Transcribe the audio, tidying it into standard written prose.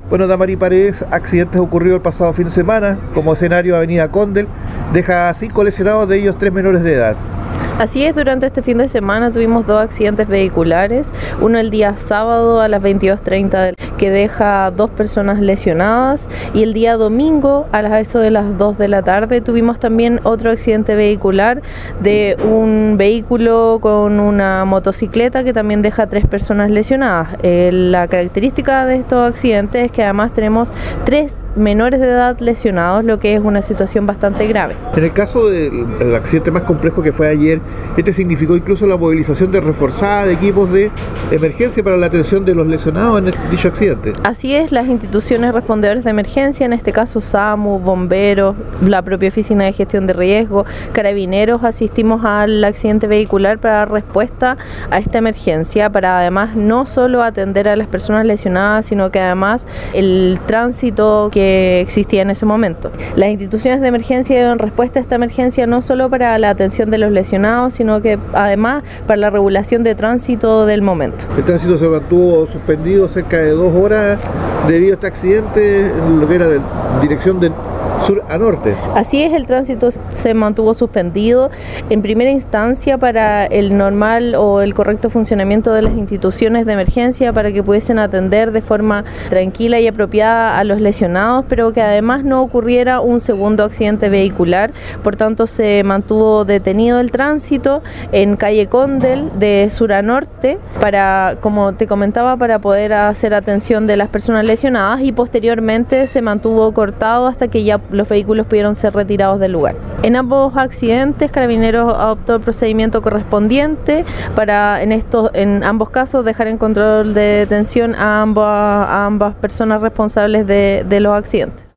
Bueno, Damari Paredes, accidentes ocurridos el pasado fin de semana, como escenario Avenida Condel, deja 5 lesionados, de ellos 3 menores de edad. Así es, durante este fin de semana tuvimos 2 accidentes vehiculares, uno el día sábado a las 22:30 que deja 2 personas lesionadas, y el día domingo a eso de las 2 de la tarde tuvimos también otro accidente vehicular de un vehículo con una motocicleta que también deja 3 personas lesionadas. La característica de estos accidentes es que además tenemos 3 menores de edad lesionados, lo que es una situación bastante grave. En el caso del accidente más complejo que fue ayer, este significó incluso la movilización reforzada de equipos de emergencia para la atención de los lesionados en dicho accidente. Así es, las instituciones respondedoras de emergencia, en este caso SAMU, bomberos, la propia Oficina de Gestión de Riesgo, Carabineros, asistimos al accidente vehicular para dar respuesta a esta emergencia, para además no solo atender a las personas lesionadas, sino que además el tránsito que existía en ese momento. Las instituciones de emergencia dieron respuesta a esta emergencia no solo para la atención de los lesionados, sino que además para la regulación de tránsito del momento. El tránsito se mantuvo suspendido cerca de 2 horas debido a este accidente en lo que era de dirección de sur a norte. Así es, el tránsito se mantuvo suspendido en primera instancia para el normal o el correcto funcionamiento de las instituciones de emergencia, para que pudiesen atender de forma tranquila y apropiada a los lesionados, pero que además no ocurriera un segundo accidente vehicular. Por tanto, se mantuvo detenido el tránsito en calle Condel de sur a norte para, como te comentaba, para poder hacer atención de las personas lesionadas, y posteriormente se mantuvo cortado hasta que ya los vehículos pudieron ser retirados del lugar. En ambos accidentes, Carabineros adoptó el procedimiento correspondiente para, en ambos casos, dejar en control de detención a ambas personas responsables de los accidentes.